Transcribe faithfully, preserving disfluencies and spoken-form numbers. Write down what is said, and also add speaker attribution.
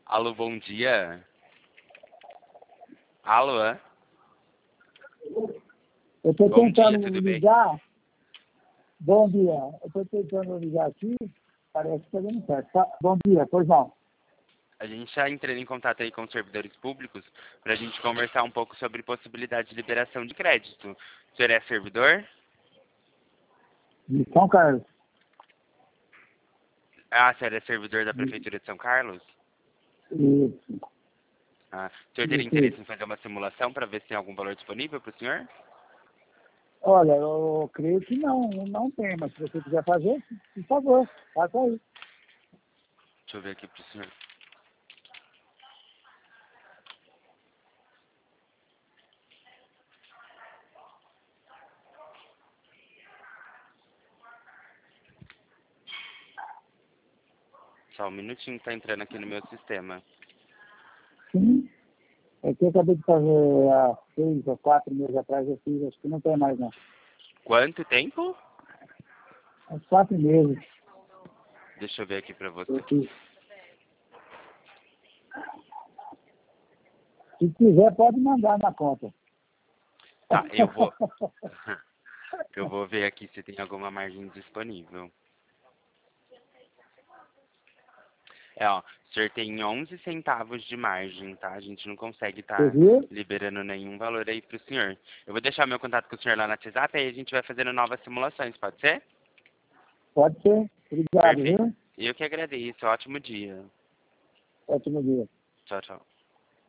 Speaker 1: Alô, bom dia. Alô?
Speaker 2: Eu estou
Speaker 1: Bom dia,
Speaker 2: tentando
Speaker 1: tudo bem?
Speaker 2: ligar. Bom dia. Eu estou tentando ligar aqui. Parece que está dando certo. Tá? Bom dia, pois não.
Speaker 1: A gente está entrando em contato aí com os servidores públicos para a gente conversar um pouco sobre possibilidade de liberação de crédito. O senhor é servidor?
Speaker 2: De São Carlos.
Speaker 1: Ah, o senhor é servidor da
Speaker 2: De,
Speaker 1: Prefeitura de São Carlos?
Speaker 2: de,
Speaker 1: Ah, o senhor teria
Speaker 2: de,
Speaker 1: interesse em fazer uma simulação para ver se tem algum valor disponível para o senhor?
Speaker 2: olha, eu creio que não, não tem, mas se você quiser fazer, por favor, faça aí.
Speaker 1: Deixa eu ver aqui para o senhor. Só um minutinho que está entrando aqui no meu sistema.
Speaker 2: Sim, é que eu acabei de fazer há seis ou quatro meses atrás, eu fiz, acho que não tem mais não.
Speaker 1: Quanto tempo?
Speaker 2: Há uns quatro meses
Speaker 1: Deixa eu ver aqui para
Speaker 2: eu
Speaker 1: você.
Speaker 2: fiz. Se quiser, pode mandar na conta.
Speaker 1: Tá, eu vou... eu vou ver aqui se tem alguma margem disponível. É, ó, o senhor tem onze centavos de margem, tá? A gente não consegue
Speaker 2: Você
Speaker 1: estar
Speaker 2: viu?
Speaker 1: liberando nenhum valor aí pro senhor. Eu vou deixar meu contato com o senhor lá no WhatsApp, aí a gente vai fazendo novas simulações, pode ser?
Speaker 2: Pode ser. Obrigado,
Speaker 1: Perfeito.
Speaker 2: viu?
Speaker 1: Eu que agradeço, ótimo dia.
Speaker 2: Ótimo dia.
Speaker 1: Tchau, tchau.